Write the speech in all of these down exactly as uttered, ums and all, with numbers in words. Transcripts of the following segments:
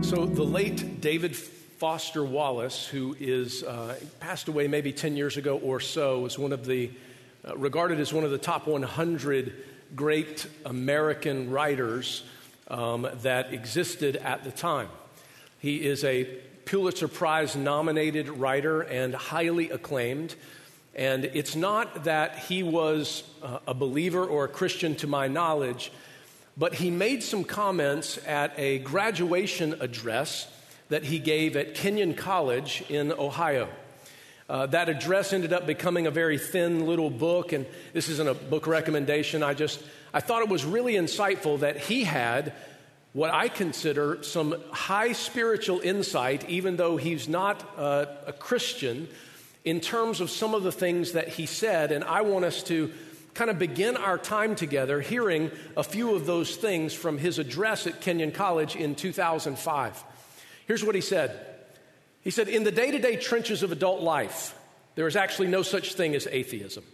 So the late David Foster Wallace, who is uh, passed away maybe ten years ago or so, was one of the uh, regarded as one of the top one hundred great American writers um, that existed at the time. He is a Pulitzer Prize nominated writer and highly acclaimed. And it's not that he was uh, a believer or a Christian to my knowledge, but he made some comments at a graduation address that he gave at Kenyon College in Ohio. Uh, that address ended up becoming a very thin little book, and this isn't a book recommendation. I just, I thought it was really insightful that he had what I consider some high spiritual insight, even though he's not uh, a Christian, in terms of some of the things that he said. And I want us to kind of begin our time together hearing a few of those things from his address at Kenyon College in two thousand five. Here's what he said. He said, "In the day-to-day trenches of adult life, there is actually no such thing as atheism.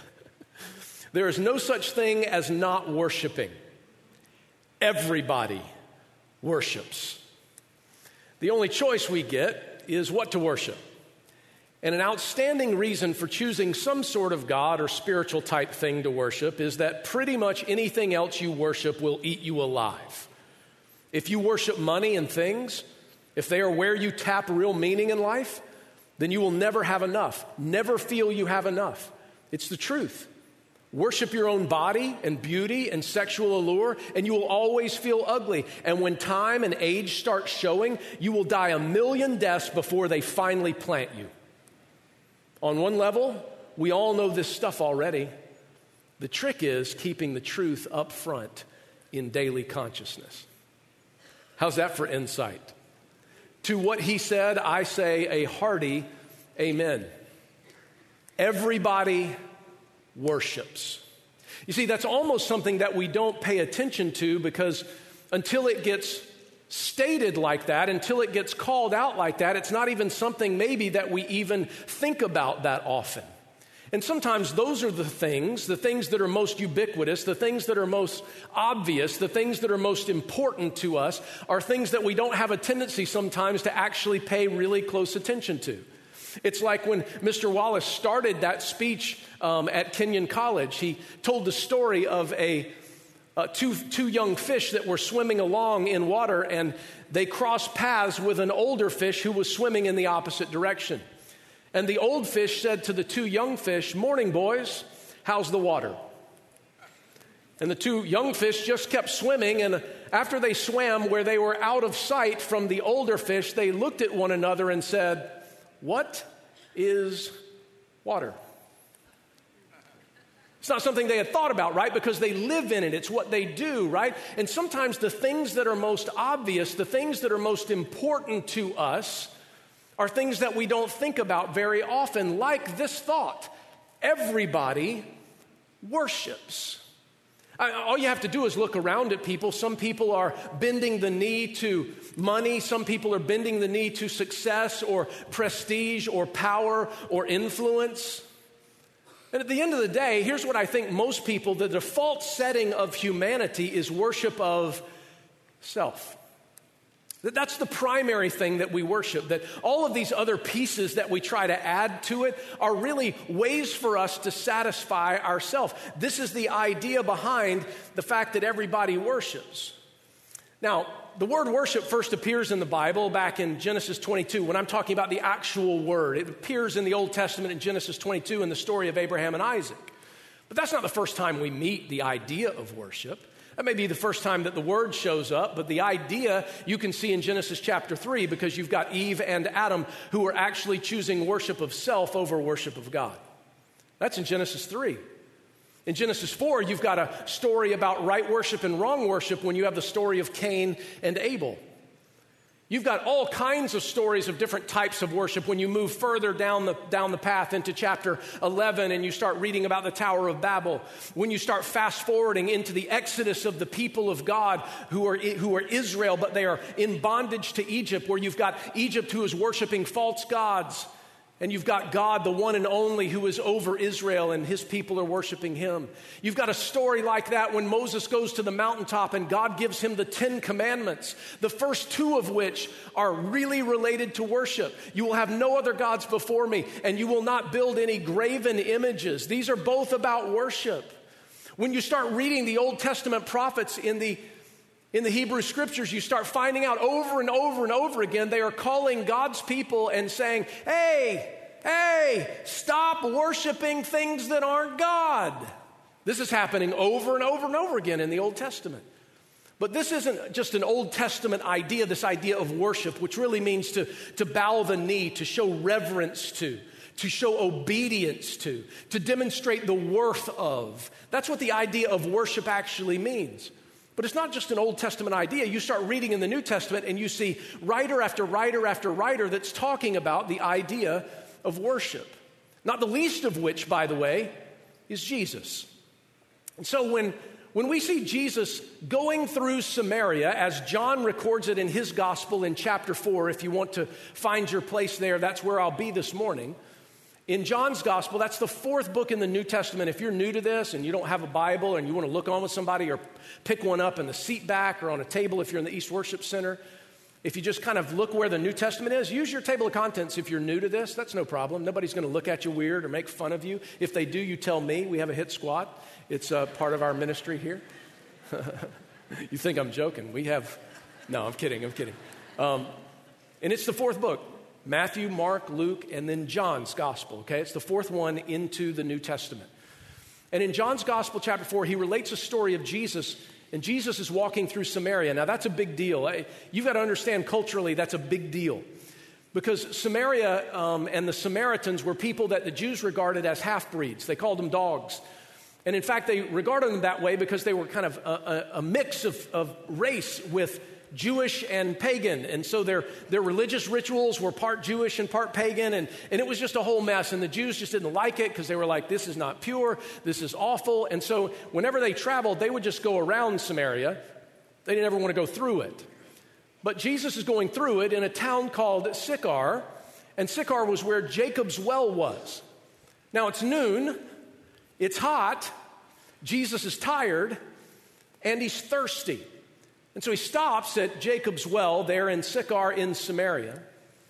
There is no such thing as not worshiping. Everybody worships. The only choice we get is what to worship. And an outstanding reason for choosing some sort of God or spiritual type thing to worship is that pretty much anything else you worship will eat you alive. If you worship money and things, if they are where you tap real meaning in life, then you will never have enough, never feel you have enough. It's the truth. Worship your own body and beauty and sexual allure, and you will always feel ugly. And when time and age start showing, you will die a million deaths before they finally plant you. On one level, we all know this stuff already. The trick is keeping the truth up front in daily consciousness." How's that for insight? To what he said, I say a hearty amen. Everybody worships. You see, that's almost something that we don't pay attention to, because until it gets stated like that, until it gets called out like that, it's not even something maybe that we even think about that often. And sometimes those are the things, the things that are most ubiquitous, the things that are most obvious, the things that are most important to us are things that we don't have a tendency sometimes to actually pay really close attention to. It's like when Mister Wallace started that speech um, at Kenyon College. He told the story of a Uh, two, two young fish that were swimming along in water, and they crossed paths with an older fish who was swimming in the opposite direction. And the old fish said to the two young fish, "Morning, boys, how's the water?" And the two young fish just kept swimming, and after they swam where they were out of sight from the older fish, they looked at one another and said, "What is water?" It's not something they had thought about, right? Because they live in it. It's what they do, right? And sometimes the things that are most obvious, the things that are most important to us, are things that we don't think about very often, like this thought: everybody worships. I, all you have to do is look around at people. Some people are bending the knee to money. Some people are bending the knee to success or prestige or power or influence. And at the end of the day, here's what I think most people, the default setting of humanity is worship of self. That's the primary thing that we worship, that all of these other pieces that we try to add to it are really ways for us to satisfy ourselves. This is the idea behind the fact that everybody worships. Now, the word worship first appears in the Bible back in Genesis twenty-two. When I'm talking about the actual word, it appears in the Old Testament in Genesis twenty-two in the story of Abraham and Isaac. But that's not the first time we meet the idea of worship. That may be the first time that the word shows up, but the idea you can see in Genesis chapter three, because you've got Eve and Adam who are actually choosing worship of self over worship of God. That's in Genesis three. In Genesis four, you've got a story about right worship and wrong worship when you have the story of Cain and Abel. You've got all kinds of stories of different types of worship when you move further down the, down the path into chapter eleven and you start reading about the Tower of Babel. When you start fast forwarding into the exodus of the people of God who are, who are Israel, but they are in bondage to Egypt, where you've got Egypt who is worshiping false gods. And you've got God, the one and only, who is over Israel, and his people are worshiping him. You've got a story like that when Moses goes to the mountaintop and God gives him the Ten Commandments, the first two of which are really related to worship. You will have no other gods before me, and you will not build any graven images. These are both about worship. When you start reading the Old Testament prophets in the In the Hebrew Scriptures, you start finding out over and over and over again, they are calling God's people and saying, hey, hey, stop worshiping things that aren't God. This is happening over and over and over again in the Old Testament. But this isn't just an Old Testament idea, this idea of worship, which really means to, to bow the knee, to show reverence to, to show obedience to, to demonstrate the worth of. That's what the idea of worship actually means. But it's not just an Old Testament idea. You start reading in the New Testament and you see writer after writer after writer that's talking about the idea of worship. Not the least of which, by the way, is Jesus. And so when, when we see Jesus going through Samaria, as John records it in his gospel in chapter four, if you want to find your place there, that's where I'll be this morning. In John's gospel, that's the fourth book in the New Testament. If you're new to this and you don't have a Bible and you want to look on with somebody or pick one up in the seat back or on a table if you're in the East Worship Center, if you just kind of look where the New Testament is, use your table of contents if you're new to this. That's no problem. Nobody's going to look at you weird or make fun of you. If they do, you tell me. We have a hit squad. It's uh, part of our ministry here. You think I'm joking. We have, no, I'm kidding. I'm kidding. Um, and it's the fourth book. Matthew, Mark, Luke, and then John's gospel, okay? It's the fourth one into the New Testament. And in John's gospel, chapter four, he relates a story of Jesus, and Jesus is walking through Samaria. Now, that's a big deal. You've got to understand culturally that's a big deal. Because Samaria um, and the Samaritans were people that the Jews regarded as half-breeds. They called them dogs. And in fact, they regarded them that way because they were kind of a, a, a mix of, of race with Jewish and pagan, and so their, their religious rituals were part Jewish and part pagan, and, and it was just a whole mess, and the Jews just didn't like it because they were like, this is not pure, this is awful, and so whenever they traveled, they would just go around Samaria. They didn't ever want to go through it. But Jesus is going through it in a town called Sychar, and Sychar was where Jacob's well was. Now it's noon, it's hot, Jesus is tired, and he's thirsty. And so he stops at Jacob's well there in Sychar in Samaria.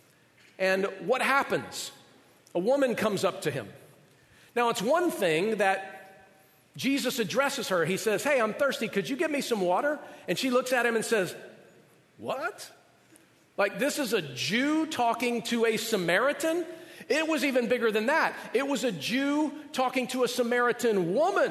And what happens? A woman comes up to him. Now, it's one thing that Jesus addresses her. He says, hey, I'm thirsty. Could you get me some water? And she looks at him and says, what? Like, this is a Jew talking to a Samaritan? It was even bigger than that. It was a Jew talking to a Samaritan woman.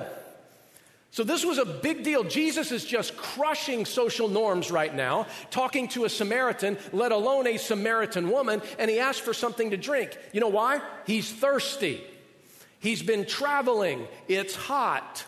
So this was a big deal. Jesus is just crushing social norms right now, talking to a Samaritan, let alone a Samaritan woman, and he asked for something to drink. You know why? He's thirsty. He's been traveling. It's hot.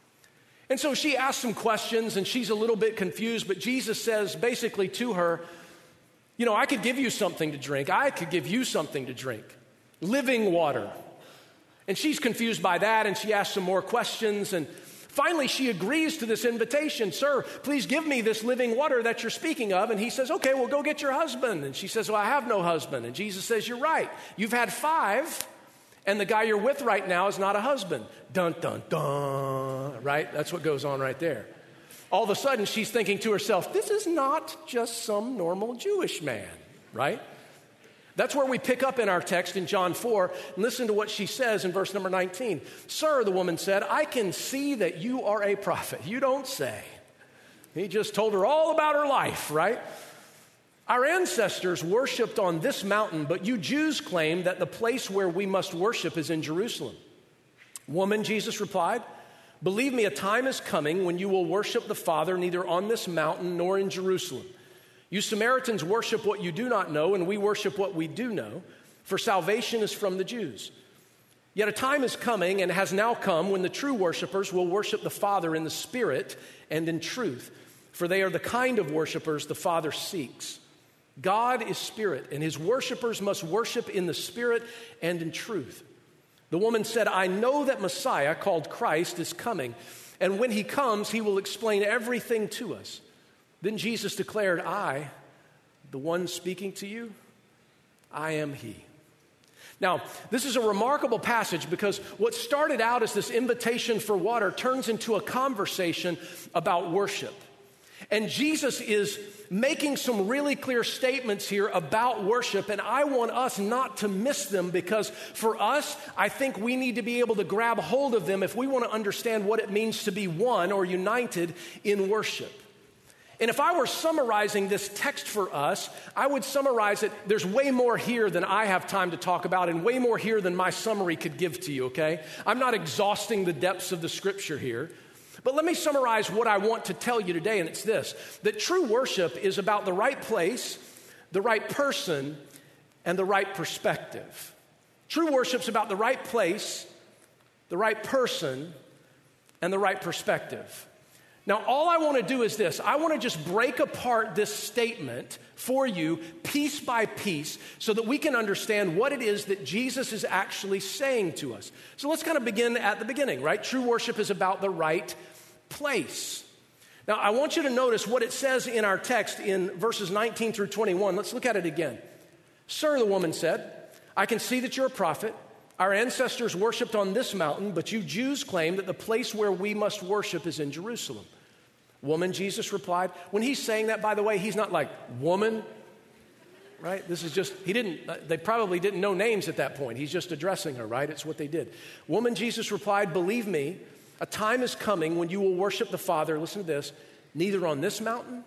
And so she asks some questions, and she's a little bit confused, but Jesus says basically to her, you know, I could give you something to drink. I could give you something to drink. Living water. And she's confused by that, and she asks some more questions, and finally, she agrees to this invitation. Sir, please give me this living water that you're speaking of. And he says, okay, well, go get your husband. And she says, well, I have no husband. And Jesus says, you're right. You've had five, and the guy you're with right now is not a husband. Dun, dun, dun, right? That's what goes on right there. All of a sudden, she's thinking to herself, this is not just some normal Jewish man, right? That's where we pick up in our text in John four. And listen to what she says in verse number nineteen. Sir, the woman said, I can see that you are a prophet. You don't say. He just told her all about her life, right? Our ancestors worshiped on this mountain, but you Jews claim that the place where we must worship is in Jerusalem. Woman, Jesus replied, believe me, a time is coming when you will worship the Father neither on this mountain nor in Jerusalem. You Samaritans worship what you do not know, and we worship what we do know, for salvation is from the Jews. Yet a time is coming and has now come when the true worshipers will worship the Father in the Spirit and in truth, for they are the kind of worshipers the Father seeks. God is Spirit, and his worshipers must worship in the Spirit and in truth. The woman said, I know that Messiah, called Christ, is coming, and when he comes, he will explain everything to us. Then Jesus declared, I, the one speaking to you, I am he. Now, this is a remarkable passage because what started out as this invitation for water turns into a conversation about worship. And Jesus is making some really clear statements here about worship, and I want us not to miss them because for us, I think we need to be able to grab hold of them if we want to understand what it means to be one or united in worship. And if I were summarizing this text for us, I would summarize it. There's way more here than I have time to talk about and way more here than my summary could give to you, okay? I'm not exhausting the depths of the scripture here. But let me summarize what I want to tell you today, and it's this, that true worship is about the right place, the right person, and the right perspective. True worship's about the right place, the right person, and the right perspective. Now, all I want to do is this. I want to just break apart this statement for you piece by piece so that we can understand what it is that Jesus is actually saying to us. So let's kind of begin at the beginning, right? True worship is about the right place. Now, I want you to notice what it says in our text in verses nineteen through twenty-one. Let's look at it again. Sir, the woman said, I can see that you're a prophet. Our ancestors worshiped on this mountain, but you Jews claim that the place where we must worship is in Jerusalem. Woman, Jesus replied. When he's saying that, by the way, he's not like, woman, right? This is just, he didn't, they probably didn't know names at that point. He's just addressing her, right? It's what they did. Woman, Jesus replied, believe me, a time is coming when you will worship the Father, listen to this, neither on this mountain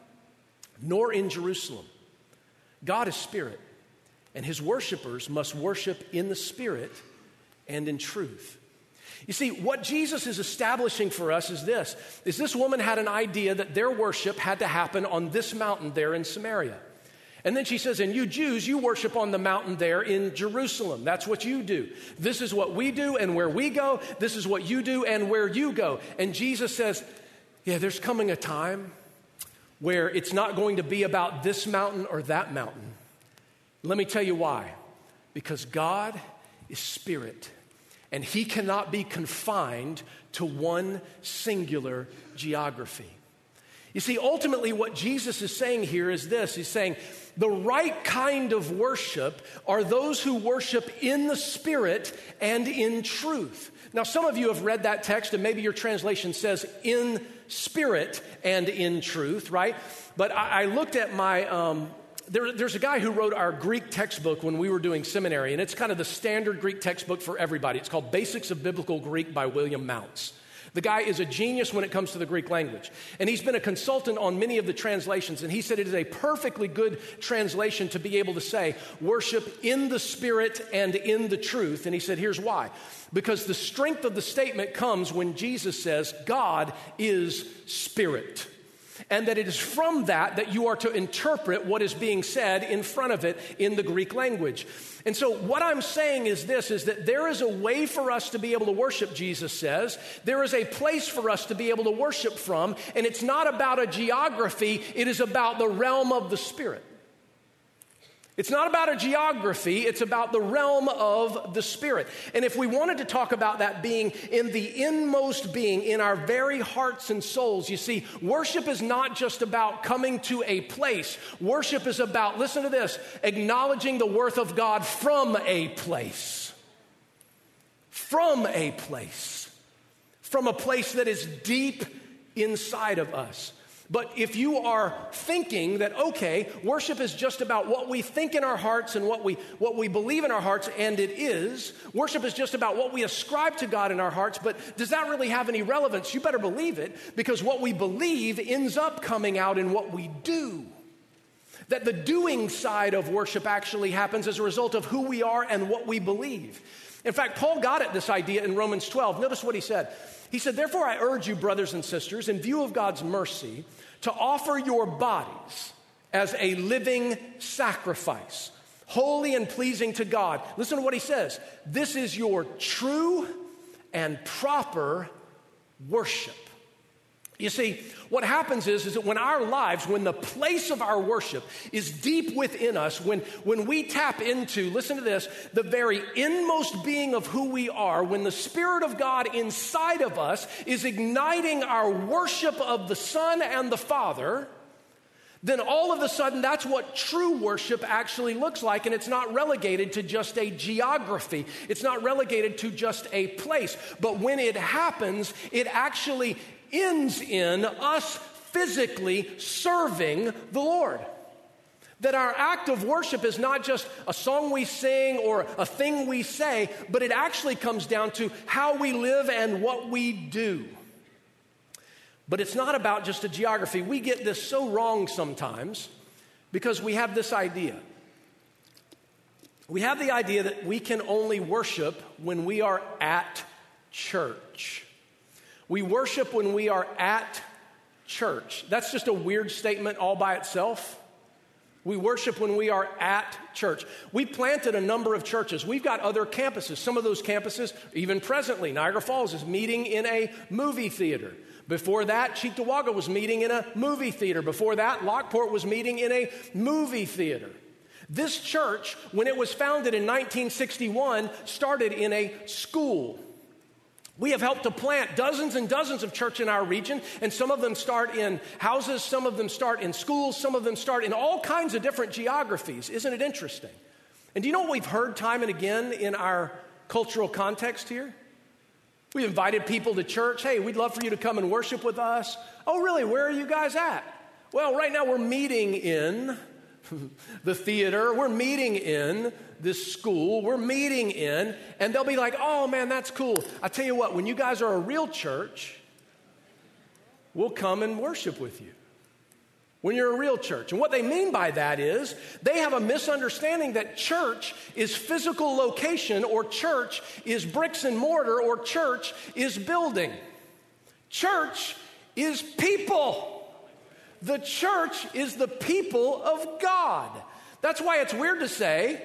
nor in Jerusalem. God is spirit, and his worshipers must worship in the spirit and in truth. You see, what Jesus is establishing for us is this, is this woman had an idea that their worship had to happen on this mountain there in Samaria. And then she says, and you Jews, you worship on the mountain there in Jerusalem. That's what you do. This is what we do and where we go. This is what you do and where you go. And Jesus says, yeah, there's coming a time where it's not going to be about this mountain or that mountain. Let me tell you why. Because God is spirit. And he cannot be confined to one singular geography. You see, ultimately what Jesus is saying here is this. He's saying the right kind of worship are those who worship in the Spirit and in truth. Now, some of you have read that text, and maybe your translation says in spirit and in truth, right? But I, I looked at my... Um, There, there's a guy who wrote our Greek textbook when we were doing seminary, and it's kind of the standard Greek textbook for everybody. It's called Basics of Biblical Greek by William Mounce. The guy is a genius when it comes to the Greek language, and he's been a consultant on many of the translations, and he said it is a perfectly good translation to be able to say, worship in the Spirit and in the truth, and he said, here's why. Because the strength of the statement comes when Jesus says, God is Spirit. And that it is from that that you are to interpret what is being said in front of it in the Greek language. And so what I'm saying is this, is that there is a way for us to be able to worship, Jesus says. There is a place for us to be able to worship from, and it's not about a geography, it is about the realm of the Spirit. It's not about a geography, it's about the realm of the Spirit. And if we wanted to talk about that being in the inmost being, in our very hearts and souls, you see, worship is not just about coming to a place. Worship is about, listen to this, acknowledging the worth of God from a place. From a place. From a place that is deep inside of us. But if you are thinking that, okay, worship is just about what we think in our hearts and what we what we believe in our hearts, and it is, worship is just about what we ascribe to God in our hearts, but does that really have any relevance? You better believe it, because what we believe ends up coming out in what we do. That the doing side of worship actually happens as a result of who we are and what we believe. In fact, Paul got at this idea in Romans twelve. Notice what he said. He said, therefore I urge you, brothers and sisters, in view of God's mercy, to offer your bodies as a living sacrifice, holy and pleasing to God. Listen to what he says. This is your true and proper worship. You see, what happens is, is that when our lives, when the place of our worship is deep within us, when, when we tap into, listen to this, the very inmost being of who we are, when the Spirit of God inside of us is igniting our worship of the Son and the Father, then all of a sudden that's what true worship actually looks like, and it's not relegated to just a geography. It's not relegated to just a place. But when it happens, it actually ends in us physically serving the Lord. That our act of worship is not just a song we sing or a thing we say, but it actually comes down to how we live and what we do. But it's not about just a geography. We get this so wrong sometimes because we have this idea. We have the idea that we can only worship when we are at church. We worship when we are at church. That's just a weird statement all by itself. We worship when we are at church. We planted a number of churches. We've got other campuses. Some of those campuses, even presently, Niagara Falls is meeting in a movie theater. Before that, Cheektowaga was meeting in a movie theater. Before that, Lockport was meeting in a movie theater. This church, when it was founded in nineteen sixty-one, started in a school. We have helped to plant dozens and dozens of churches in our region, and some of them start in houses, some of them start in schools, some of them start in all kinds of different geographies. Isn't it interesting? And do you know what we've heard time and again in our cultural context here? We've invited people to church. Hey, we'd love for you to come and worship with us. Oh, really? Where are you guys at? Well, right now we're meeting in the theater. We're meeting in this school. We're meeting in, and they'll be like, oh, man, that's cool. I tell you what, when you guys are a real church, we'll come and worship with you. When you're a real church. And what they mean by that is they have a misunderstanding that church is physical location, or church is bricks and mortar, or church is building. Church is people. The church is the people of God. That's why it's weird to say,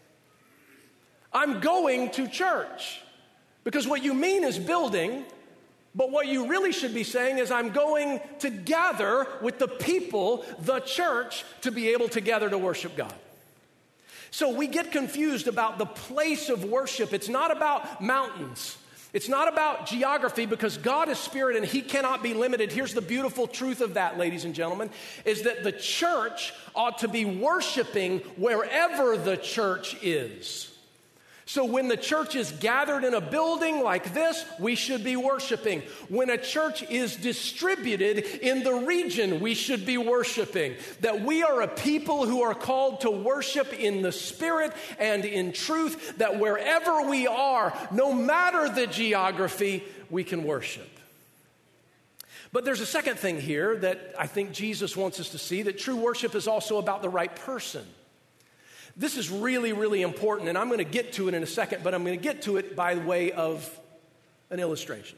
I'm going to church. Because what you mean is building. But what you really should be saying is, I'm going to gather with the people, the church, to be able to gather to worship God. So we get confused about the place of worship. It's not about mountains. It's not about geography, because God is spirit and he cannot be limited. Here's the beautiful truth of that, ladies and gentlemen, is that the church ought to be worshiping wherever the church is. So when the church is gathered in a building like this, we should be worshiping. When a church is distributed in the region, we should be worshiping. That we are a people who are called to worship in the spirit and in truth, that wherever we are, no matter the geography, we can worship. But there's a second thing here that I think Jesus wants us to see, that true worship is also about the right person. This is really, really important, and I'm going to get to it in a second, but I'm going to get to it by way of an illustration.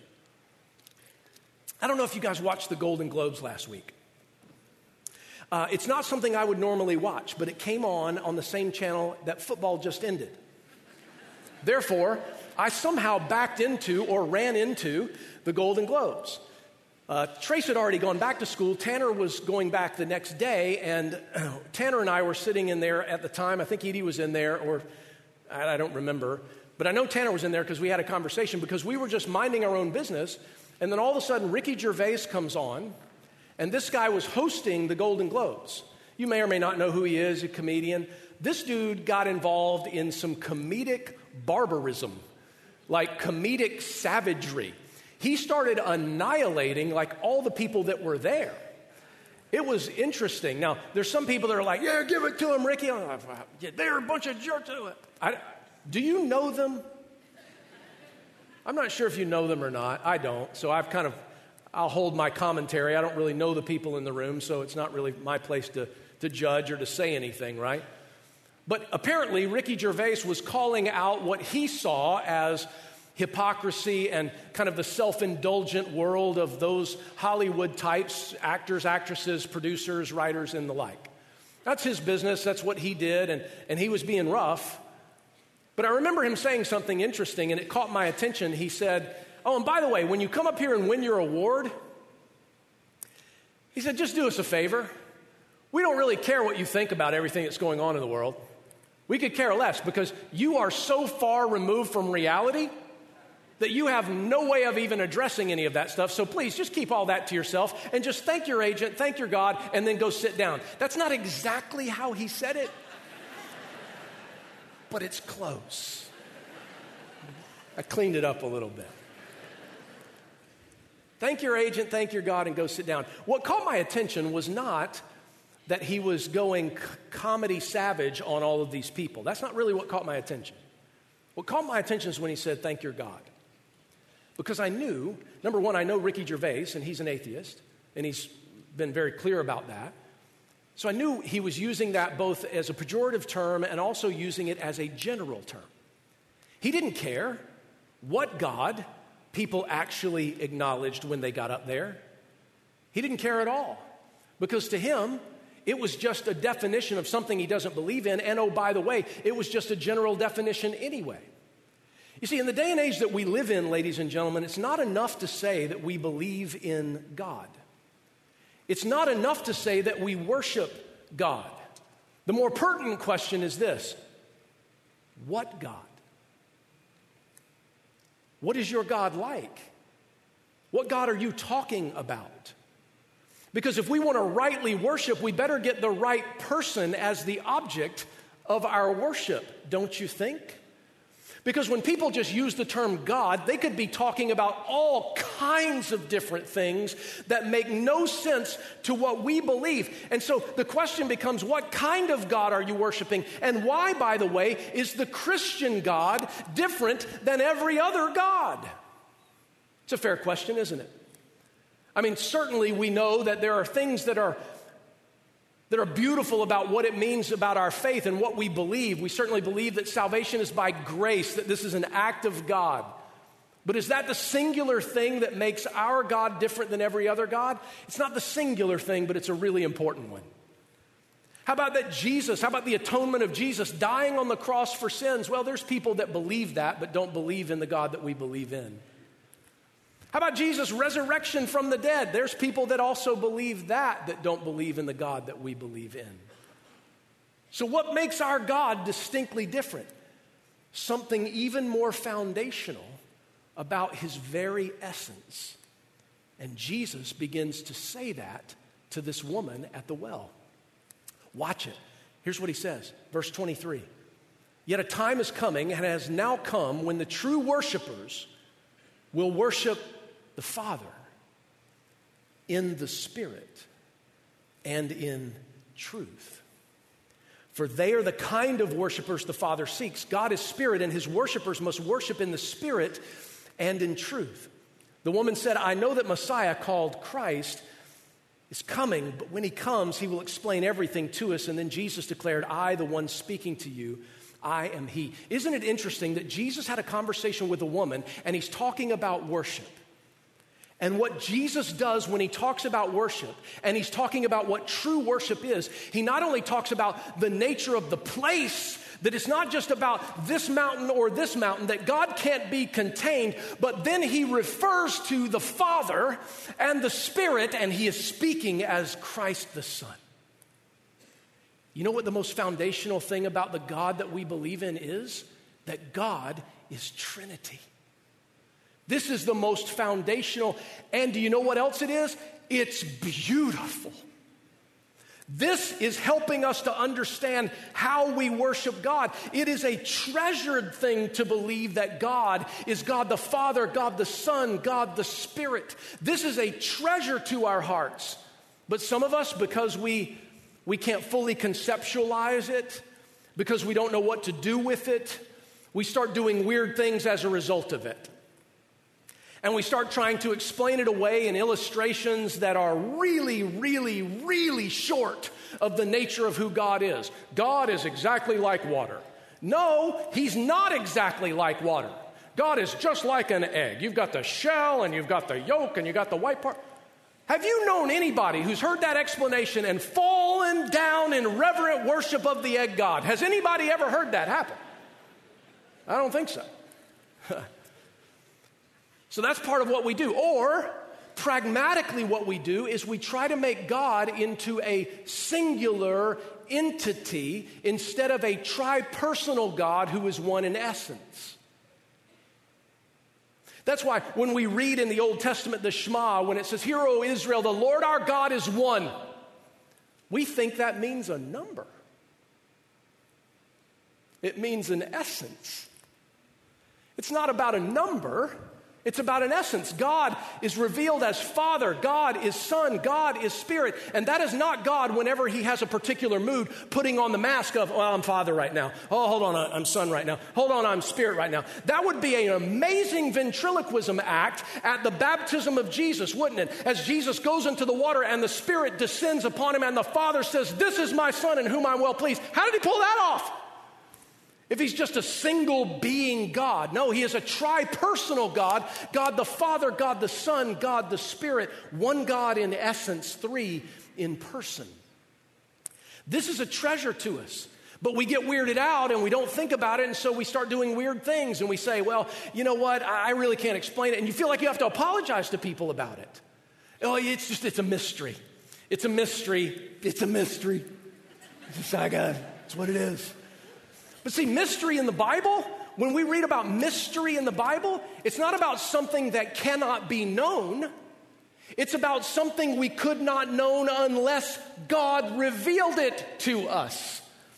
I don't know if you guys watched the Golden Globes last week. Uh, it's not something I would normally watch, but it came on on the same channel that football just ended. Therefore, I somehow backed into or ran into the Golden Globes. Uh, Trace had already gone back to school. Tanner was going back the next day, and uh, Tanner and I were sitting in there at the time. I think Edie was in there, or I, I don't remember. But I know Tanner was in there because we had a conversation, because we were just minding our own business. And then all of a sudden, Ricky Gervais comes on, and this guy was hosting the Golden Globes. You may or may not know who he is, a comedian. This dude got involved in some comedic barbarism, like comedic savagery. He started annihilating like all the people that were there. It was interesting. Now, there's some people that are like, yeah, give it to him, Ricky. I'm like, yeah, they're a bunch of jerks. I, do you know them? I'm not sure if you know them or not. I don't. So I've kind of, I'll hold my commentary. I don't really know the people in the room, so it's not really my place to, to judge or to say anything, right? But apparently, Ricky Gervais was calling out what he saw as hypocrisy and kind of the self-indulgent world of those Hollywood types, actors, actresses, producers, writers, and the like. That's his business. That's what he did, and, and he was being rough. But I remember him saying something interesting, and it caught my attention. He said, oh, and by the way, when you come up here and win your award, he said, just do us a favor. We don't really care what you think about everything that's going on in the world. We could care less, because you are so far removed from reality. that you have no way of even addressing any of that stuff. So please just keep all that to yourself and just thank your agent, thank your God, and then go sit down. That's not exactly how he said it, but it's close. I cleaned it up a little bit. Thank your agent, thank your God, and go sit down. What caught my attention was not that he was going c- comedy savage on all of these people. That's not really what caught my attention. What caught my attention is when he said, thank your God. Because I knew, number one, I know Ricky Gervais, and he's an atheist, and he's been very clear about that. So I knew he was using that both as a pejorative term and also using it as a general term. He didn't care what God people actually acknowledged when they got up there. He didn't care at all, because to him, it was just a definition of something he doesn't believe in, and oh, by the way, it was just a general definition anyway. You see, in the day and age that we live in, ladies and gentlemen, it's not enough to say that we believe in God. It's not enough to say that we worship God. The more pertinent question is this: what God? What is your God like? What God are you talking about? Because if we want to rightly worship, we better get the right person as the object of our worship, don't you think? Because when people just use the term God, they could be talking about all kinds of different things that make no sense to what we believe. And so the question becomes, what kind of God are you worshiping? And why, by the way, is the Christian God different than every other God? It's a fair question, isn't it? I mean, certainly we know that there are things that are that are beautiful about what it means about our faith and what we believe. We certainly believe that salvation is by grace, that this is an act of God. But is that the singular thing that makes our God different than every other God? It's not the singular thing, but it's a really important one. How about that Jesus, how about the atonement of Jesus dying on the cross for sins? Well, there's people that believe that, but don't believe in the God that we believe in. How about Jesus' resurrection from the dead? There's people that also believe that, that don't believe in the God that we believe in. So what makes our God distinctly different? Something even more foundational about his very essence. And Jesus begins to say that to this woman at the well. Watch it. Here's what he says, verse twenty-three. Yet a time is coming and has now come when the true worshipers will worship the Father in the Spirit and in truth. For they are the kind of worshipers the Father seeks. God is Spirit, and his worshipers must worship in the Spirit and in truth. The woman said, I know that Messiah, called Christ, is coming, but when he comes, he will explain everything to us. And then Jesus declared, I, the one speaking to you, I am he. Isn't it interesting that Jesus had a conversation with a woman and he's talking about worship? And what Jesus does when he talks about worship, and he's talking about what true worship is, he not only talks about the nature of the place, that it's not just about this mountain or this mountain, that God can't be contained, but then he refers to the Father and the Spirit, and he is speaking as Christ the Son. You know what the most foundational thing about the God that we believe in is? That God is Trinity. This is the most foundational, and do you know what else it is? It's beautiful. This is helping us to understand how we worship God. It is a treasured thing to believe that God is God the Father, God the Son, God the Spirit. This is a treasure to our hearts. But some of us, because we We can't fully conceptualize it, because we don't know what to do with it, we start doing weird things as a result of it. And we start trying to explain it away in illustrations that are really, really, really short of the nature of who God is. God is exactly like water. No, he's not exactly like water. God is just like an egg. You've got the shell, and you've got the yolk, and you've got the white part. Have you known anybody who's heard that explanation and fallen down in reverent worship of the egg God? Has anybody ever heard that happen? I don't think so. So that's part of what we do. Or, pragmatically, what we do is we try to make God into a singular entity instead of a tri-personal God who is one in essence. That's why when we read in the Old Testament the Shema, when it says, "Hear, O Israel, the Lord our God is one," we think that means a number. It means an essence. It's not about a number. It's about an essence. God is revealed as Father. God is Son. God is Spirit. And that is not God whenever he has a particular mood, putting on the mask of, "Oh, I'm Father right now. Oh, hold on, I'm Son right now. Hold on, I'm Spirit right now." That would be an amazing ventriloquism act at the baptism of Jesus, wouldn't it? As Jesus goes into the water and the Spirit descends upon him and the Father says, "This is my Son in whom I'm well pleased." How did he pull that off? If he's just a single being God. No, he is a tri-personal God. God the Father, God the Son, God the Spirit. One God in essence, three in person. This is a treasure to us. But we get weirded out and we don't think about it, and so we start doing weird things and we say, "Well, you know what, I really can't explain it." And you feel like you have to apologize to people about it. Oh, it's just, it's a mystery. It's a mystery. It's a mystery. It's a saga. It's what it is. But see, mystery in the Bible, when we read about mystery in the Bible, it's not about something that cannot be known. It's about something we could not know unless God revealed it to us.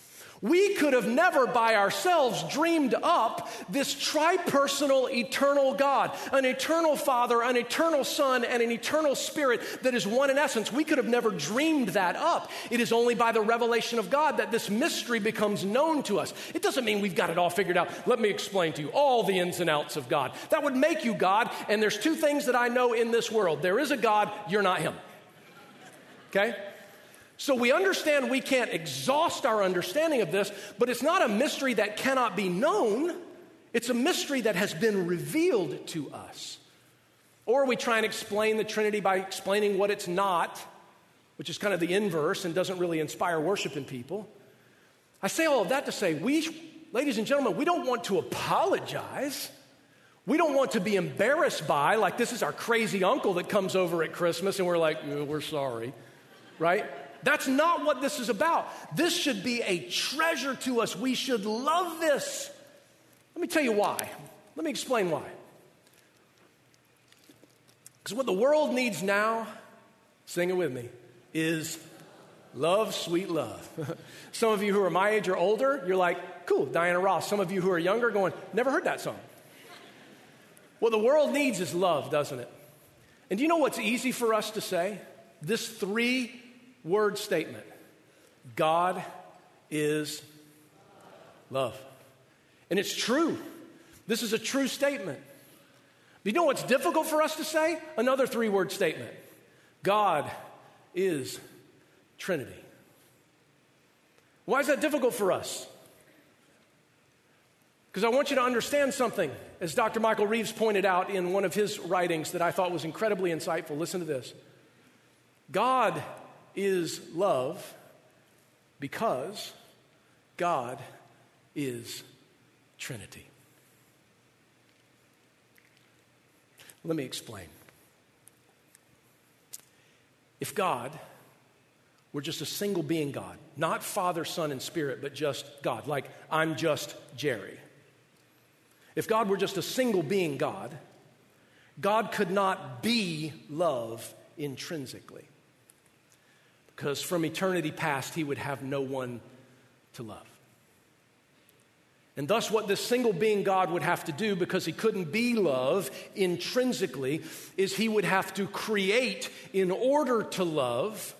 We could have never by ourselves dreamed up this tri-personal eternal God, an eternal Father, an eternal Son, and an eternal Spirit that is one in essence. We could have never dreamed that up. It is only by the revelation of God that this mystery becomes known to us. It doesn't mean we've got it all figured out. Let me explain to you all the ins and outs of God. That would make you God, and there's two things that I know in this world. There is a God, you're not him. Okay? So we understand we can't exhaust our understanding of this, but it's not a mystery that cannot be known. It's a mystery that has been revealed to us. Or we try and explain the Trinity by explaining what it's not, which is kind of the inverse and doesn't really inspire worship in people. I say all of that to say, we, ladies and gentlemen, we don't want to apologize. We don't want to be embarrassed by, like this is our crazy uncle that comes over at Christmas and we're like, oh, we're sorry, right? That's not what this is about. This should be a treasure to us. We should love this. Let me tell you why. Let me explain why. Because what the world needs now, sing it with me, is love, sweet love. Some of you who are my age or older, you're like, cool, Diana Ross. Some of you who are younger going, never heard that song. What the world needs is love, doesn't it? And do you know what's easy for us to say? This three word statement, God is love. And it's true. This is a true statement. Do you know what's difficult for us to say? Another three-word statement. God is Trinity. Why is that difficult for us? Because I want you to understand something, as Doctor Michael Reeves pointed out in one of his writings that I thought was incredibly insightful. Listen to this. God is love because God is Trinity. Let me explain. If God were just a single being God, not Father, Son, and Spirit, but just God, like I'm just Jerry. If God were just a single being God, God could not be love intrinsically. Because from eternity past, he would have no one to love. And thus what this single being God would have to do, because he couldn't be love intrinsically, is he would have to create in order to love.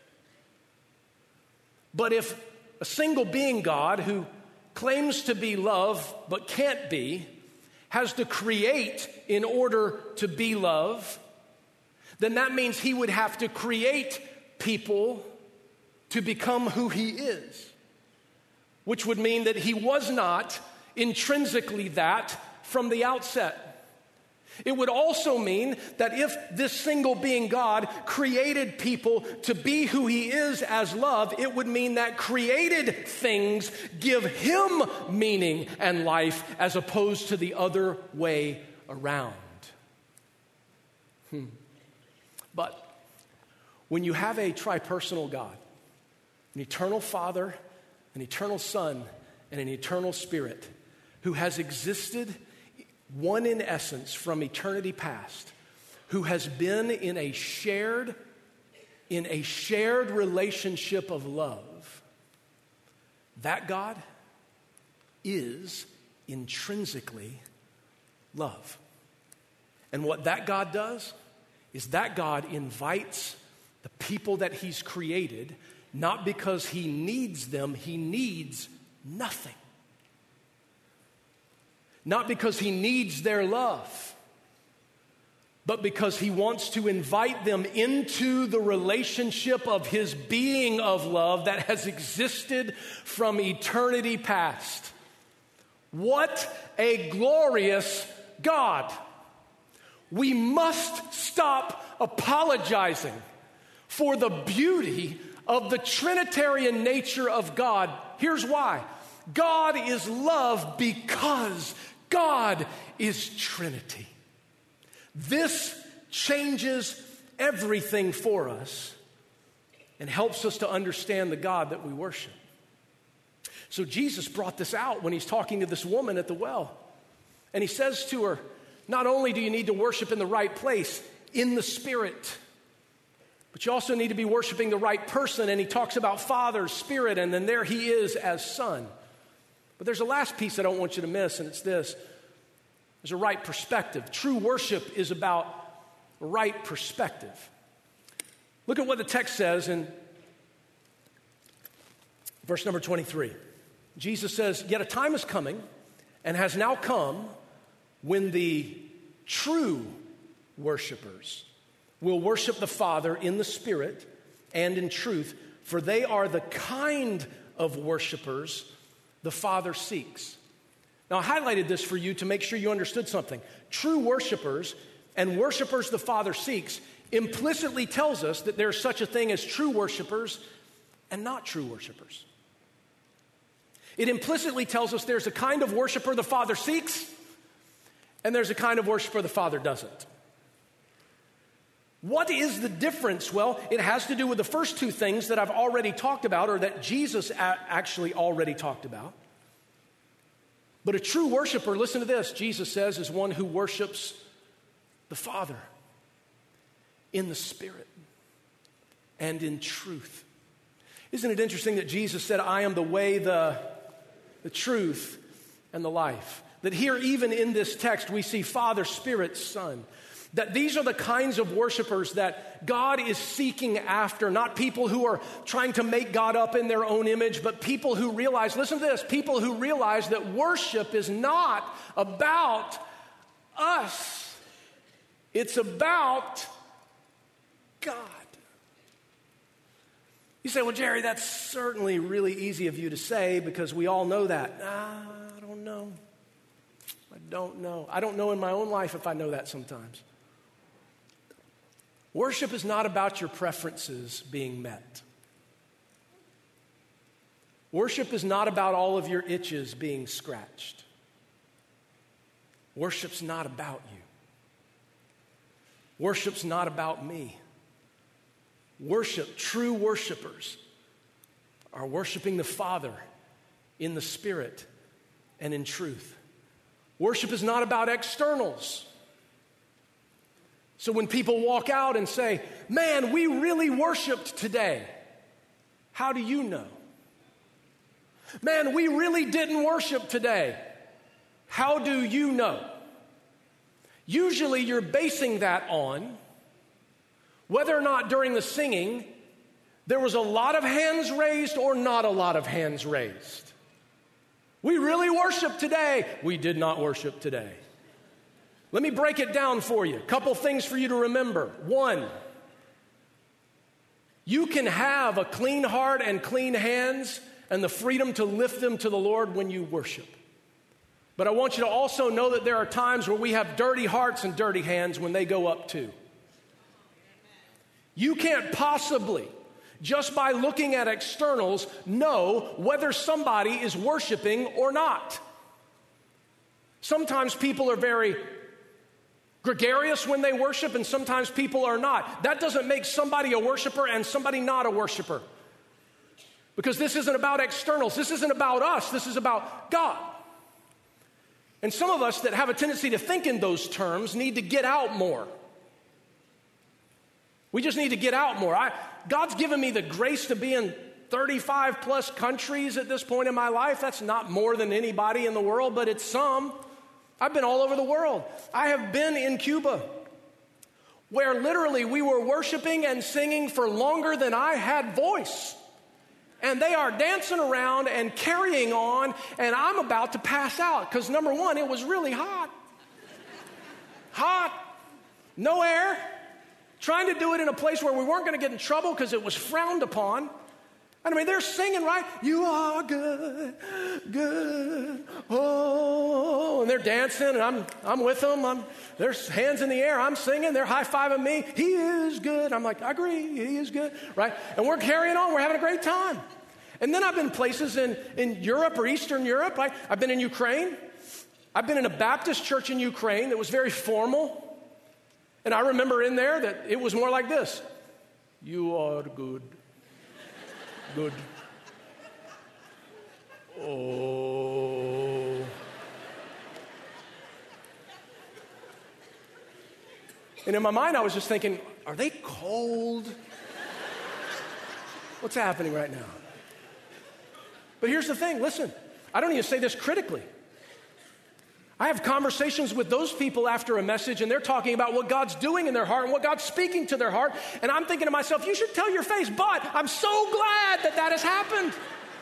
But if a single being God who claims to be love but can't be, has to create in order to be love, then that means he would have to create people to become who he is, which would mean that he was not intrinsically that from the outset. It would also mean that if this single being God created people to be who he is as love, it would mean that created things give him meaning and life as opposed to the other way around. Hmm. But when you have a tripersonal God, an eternal Father, an eternal Son, and an eternal Spirit who has existed one in essence from eternity past, who has been in a shared, in a shared relationship of love, that God is intrinsically love. And what that God does is that God invites the people that he's created, not because he needs them, he needs nothing. Not because he needs their love, but because he wants to invite them into the relationship of his being of love that has existed from eternity past. What a glorious God. We must stop apologizing for the beauty of the Trinitarian nature of God. Here's why. God is love because God is Trinity. This changes everything for us and helps us to understand the God that we worship. So Jesus brought this out when he's talking to this woman at the well. And he says to her, not only do you need to worship in the right place, in the Spirit, but you also need to be worshiping the right person. And he talks about Father, Spirit, and then there he is as Son. But there's a last piece I don't want you to miss, and it's this. There's a right perspective. True worship is about right perspective. Look at what the text says in verse number twenty-three. Jesus says, yet a time is coming and has now come when the true worshipers will worship the Father in the Spirit and in truth, for they are the kind of worshipers the Father seeks. Now, I highlighted this for you to make sure you understood something. True worshipers and worshipers the Father seeks implicitly tells us that there's such a thing as true worshipers and not true worshipers. It implicitly tells us there's a kind of worshiper the Father seeks and there's a kind of worshiper the Father doesn't. What is the difference? Well, it has to do with the first two things that I've already talked about, or that Jesus a- actually already talked about. But a true worshiper, listen to this, Jesus says, is one who worships the Father in the Spirit and in truth. Isn't it interesting that Jesus said, I am the way, the, the truth, and the life? That here, even in this text, we see Father, Spirit, Son. That these are the kinds of worshipers that God is seeking after, not people who are trying to make God up in their own image, but people who realize, listen to this, people who realize that worship is not about us. It's about God. You say, well, Jerry, that's certainly really easy of you to say because we all know that. Nah, I don't know. I don't know. I don't know in my own life if I know that sometimes. Worship is not about your preferences being met. Worship is not about all of your itches being scratched. Worship's not about you. Worship's not about me. Worship, true worshipers, are worshiping the Father in the Spirit and in truth. Worship is not about externals. So when people walk out and say, man, we really worshiped today, how do you know? Man, we really didn't worship today. How do you know? Usually you're basing that on whether or not during the singing there was a lot of hands raised or not a lot of hands raised. We really worshiped today. We did not worship today. Let me break it down for you. A couple things for you to remember. One, you can have a clean heart and clean hands and the freedom to lift them to the Lord when you worship. But I want you to also know that there are times where we have dirty hearts and dirty hands when they go up too. You can't possibly, just by looking at externals, know whether somebody is worshiping or not. Sometimes people are very gregarious when they worship, and sometimes people are not. That doesn't make somebody a worshiper and somebody not a worshiper. Because this isn't about externals. This isn't about us. This is about God. And some of us that have a tendency to think in those terms need to get out more. We just need to get out more. I, God's given me the grace to be in thirty-five plus countries at this point in my life. That's not more than anybody in the world, but it's some. I've been all over the world. I have been in Cuba, where literally we were worshiping and singing for longer than I had voice. And they are dancing around and carrying on, and I'm about to pass out because, number one, it was really hot. Hot. No air. Trying to do it in a place where we weren't going to get in trouble because it was frowned upon. And I mean, they're singing, right? You are good, good, oh. And they're dancing, and I'm I'm with them. I'm, there's hands in the air. I'm singing. They're high-fiving me. He is good. I'm like, I agree. He is good, right? And we're carrying on. We're having a great time. And then I've been places in, in Europe or Eastern Europe. I, I've been in Ukraine. I've been in a Baptist church in Ukraine that was very formal. And I remember in there that it was more like this. You are good. Good. Oh. And in my mind, I was just thinking, are they cold? What's happening right now? But here's the thing, listen, I don't even say this critically. I have conversations with those people after a message, and they're talking about what God's doing in their heart and what God's speaking to their heart. And I'm thinking to myself, you should tell your face, but I'm so glad that that has happened.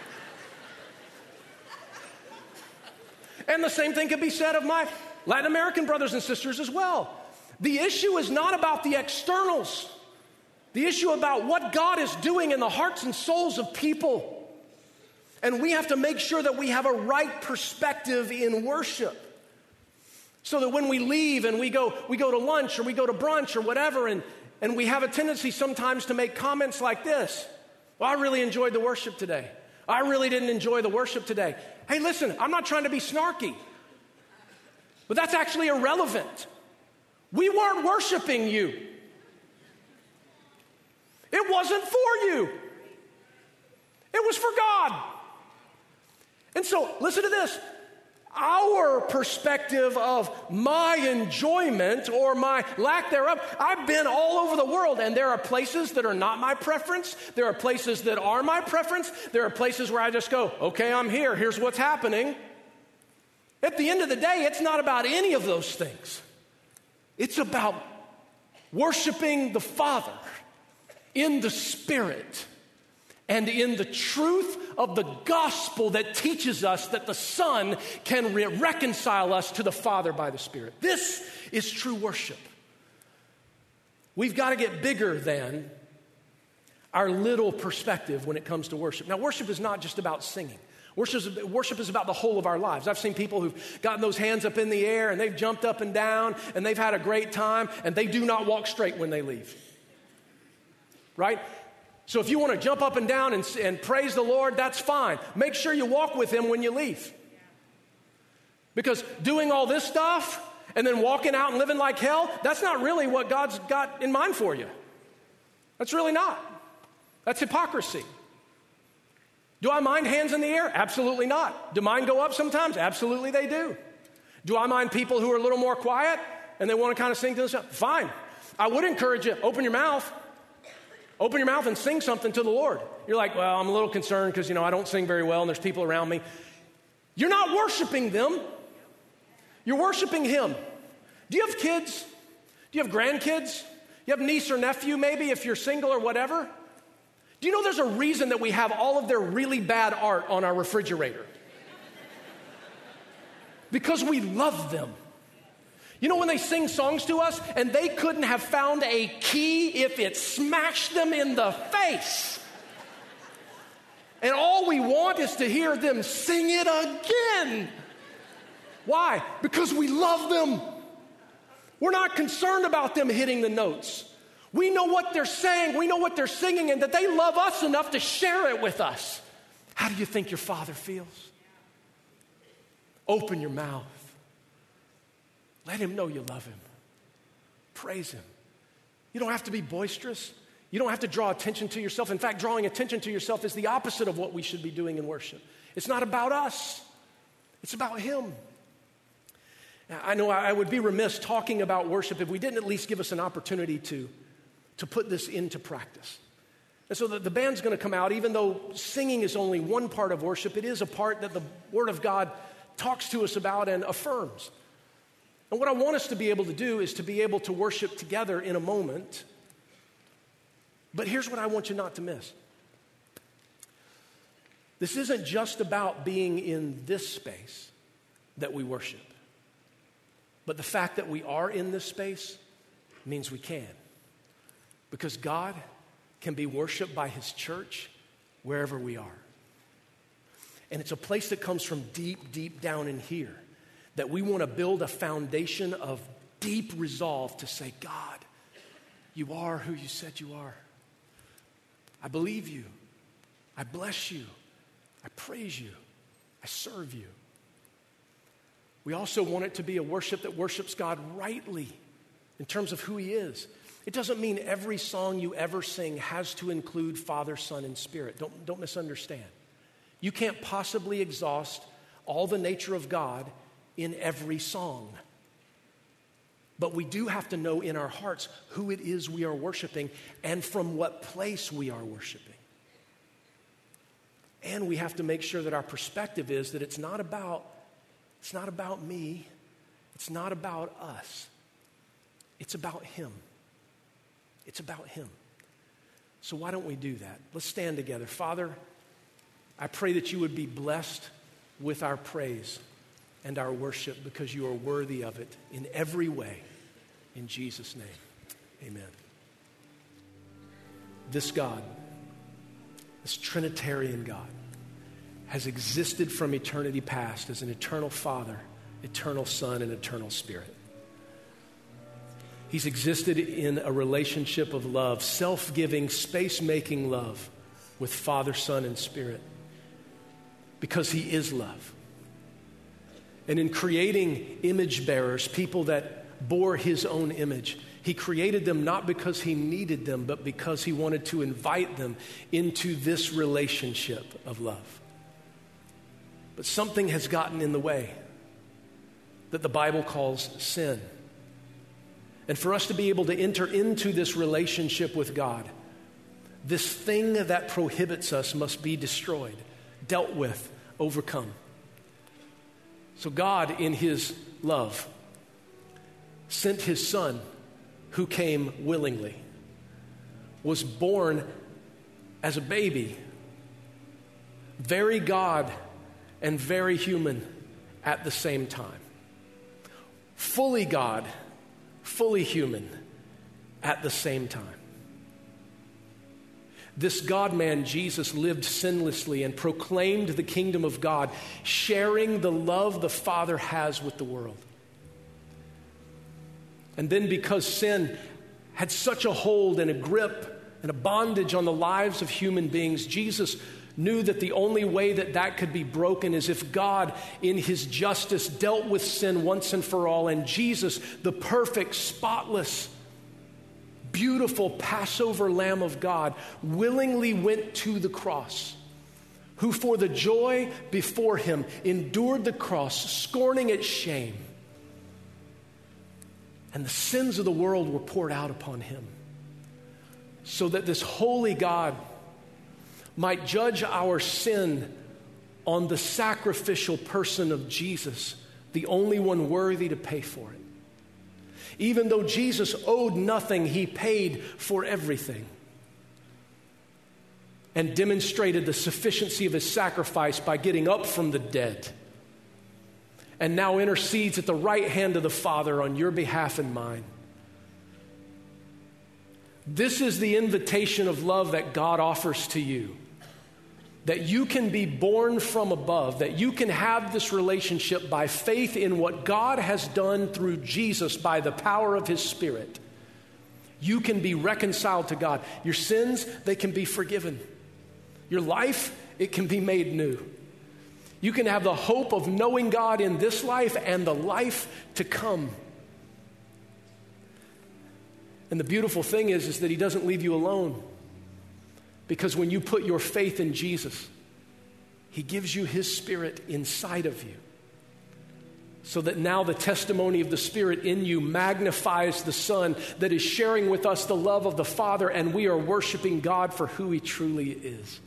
And the same thing could be said of my Latin American brothers and sisters as well. The issue is not about the externals. The issue about what God is doing in the hearts and souls of people. And we have to make sure that we have a right perspective in worship. So that when we leave and we go we go to lunch or we go to brunch or whatever, and, and we have a tendency sometimes to make comments like this. Well, I really enjoyed the worship today. I really didn't enjoy the worship today. Hey, listen, I'm not trying to be snarky. But that's actually irrelevant. We weren't worshiping you. It wasn't for you. It was for God. And so, listen to this. Our perspective of my enjoyment or my lack thereof, I've been all over the world, and there are places that are not my preference. There are places that are my preference. There are places where I just go, okay, I'm here. Here's what's happening. At the end of the day, it's not about any of those things. It's about worshiping the Father in the Spirit and in the truth of the gospel that teaches us that the Son can re- reconcile us to the Father by the Spirit. This is true worship. We've got to get bigger than our little perspective when it comes to worship. Now, worship is not just about singing. Worship is, worship is about the whole of our lives. I've seen people who've gotten those hands up in the air and they've jumped up and down and they've had a great time, and they do not walk straight when they leave. Right? So if you want to jump up and down and, and praise the Lord, that's fine. Make sure you walk with Him when you leave. Because doing all this stuff and then walking out and living like hell, that's not really what God's got in mind for you. That's really not. That's hypocrisy. Do I mind hands in the air? Absolutely not. Do mine go up sometimes? Absolutely they do. Do I mind people who are a little more quiet and they want to kind of sing to themselves? Fine. I would encourage you, open your mouth. Open your mouth and sing something to the Lord. You're like, well, I'm a little concerned because, you know, I don't sing very well and there's people around me. You're not worshiping them. You're worshiping Him. Do you have kids? Do you have grandkids? You have niece or nephew maybe if you're single or whatever? Do you know there's a reason that we have all of their really bad art on our refrigerator? Because we love them. You know when they sing songs to us and they couldn't have found a key if it smashed them in the face. And all we want is to hear them sing it again. Why? Because we love them. We're not concerned about them hitting the notes. We know what they're saying, we know what they're singing, and that they love us enough to share it with us. How do you think your Father feels? Open your mouth. Let Him know you love Him. Praise Him. You don't have to be boisterous. You don't have to draw attention to yourself. In fact, drawing attention to yourself is the opposite of what we should be doing in worship. It's not about us. It's about Him. I know I would be remiss talking about worship if we didn't at least give us an opportunity to, to put this into practice. And so the, the band's going to come out. Even though singing is only one part of worship, it is a part that the Word of God talks to us about and affirms. And what I want us to be able to do is to be able to worship together in a moment. But here's what I want you not to miss. This isn't just about being in this space that we worship. But the fact that we are in this space means we can. Because God can be worshiped by His church wherever we are. And it's a place that comes from deep, deep down in here, that we want to build a foundation of deep resolve to say, God, you are who you said you are. I believe you. I bless you. I praise you. I serve you. We also want it to be a worship that worships God rightly in terms of who He is. It doesn't mean every song you ever sing has to include Father, Son, and Spirit. Don't, don't misunderstand. You can't possibly exhaust all the nature of God in every song. But we do have to know in our hearts who it is we are worshiping and from what place we are worshiping. And we have to make sure that our perspective is that it's not about It's not about me. It's not about us. It's about Him. It's about Him. So why don't we do that? Let's stand together. Father, I pray that you would be blessed with our praise and our worship because you are worthy of it in every way. In Jesus' name, amen. This God, this Trinitarian God, has existed from eternity past as an eternal Father, eternal Son, and eternal Spirit. He's existed in a relationship of love, self-giving, space-making love with Father, Son, and Spirit because He is love. And in creating image bearers, people that bore His own image, He created them not because He needed them, but because He wanted to invite them into this relationship of love. But something has gotten in the way that the Bible calls sin. And for us to be able to enter into this relationship with God, this thing that prohibits us must be destroyed, dealt with, overcome. So God, in His love, sent His Son, who came willingly, was born as a baby, very God and very human at the same time. Fully God, fully human at the same time. This God-man, Jesus, lived sinlessly and proclaimed the kingdom of God, sharing the love the Father has with the world. And then because sin had such a hold and a grip and a bondage on the lives of human beings, Jesus knew that the only way that that could be broken is if God, in His justice, dealt with sin once and for all. And Jesus, the perfect, spotless, beautiful Passover Lamb of God, willingly went to the cross, who for the joy before Him endured the cross, scorning its shame. And the sins of the world were poured out upon Him, so that this holy God might judge our sin on the sacrificial person of Jesus, the only one worthy to pay for it. Even though Jesus owed nothing, He paid for everything and demonstrated the sufficiency of His sacrifice by getting up from the dead and now intercedes at the right hand of the Father on your behalf and mine. This is the invitation of love that God offers to you. That you can be born from above, that you can have this relationship by faith in what God has done through Jesus by the power of His Spirit. You can be reconciled to God. Your sins, they can be forgiven. Your life, it can be made new. You can have the hope of knowing God in this life and the life to come. And the beautiful thing is, is that He doesn't leave you alone. Because when you put your faith in Jesus, He gives you His Spirit inside of you so that now the testimony of the Spirit in you magnifies the Son that is sharing with us the love of the Father, and we are worshiping God for who He truly is.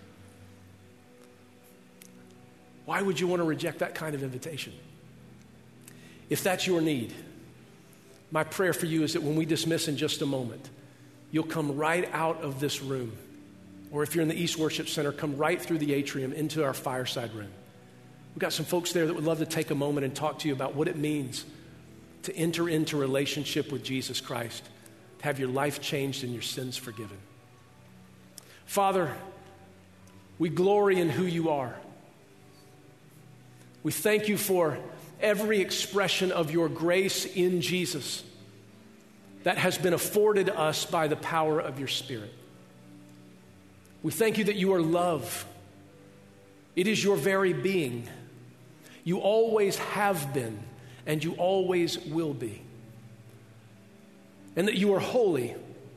Why would you want to reject that kind of invitation? If that's your need, my prayer for you is that when we dismiss in just a moment, you'll come right out of this room, or if you're in the East Worship Center, come right through the atrium into our fireside room. We've got some folks there that would love to take a moment and talk to you about what it means to enter into relationship with Jesus Christ, to have your life changed and your sins forgiven. Father, we glory in who you are. We thank you for every expression of your grace in Jesus that has been afforded us by the power of your Spirit. We thank you that you are love. It is your very being. You always have been, and you always will be. And that you are holy,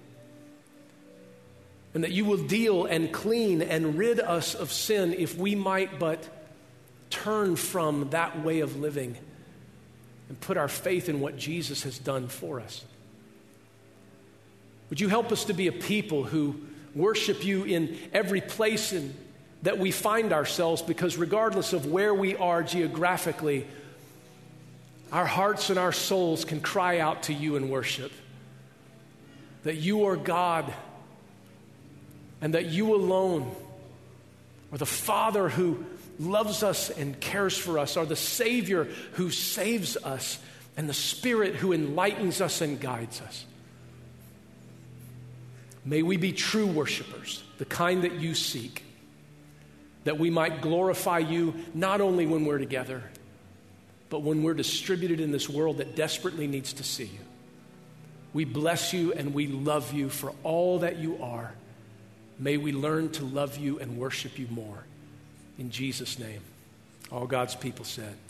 and that you will deal and clean and rid us of sin if we might but turn from that way of living and put our faith in what Jesus has done for us. Would you help us to be a people who worship you in every place in, that we find ourselves, because regardless of where we are geographically, our hearts and our souls can cry out to you in worship. That you are God, and that you alone are the Father who loves us and cares for us, are the Savior who saves us, and the Spirit who enlightens us and guides us. May we be true worshipers, the kind that you seek, that we might glorify you not only when we're together, but when we're distributed in this world that desperately needs to see you. We bless you and we love you for all that you are. May we learn to love you and worship you more. In Jesus' name, all God's people said.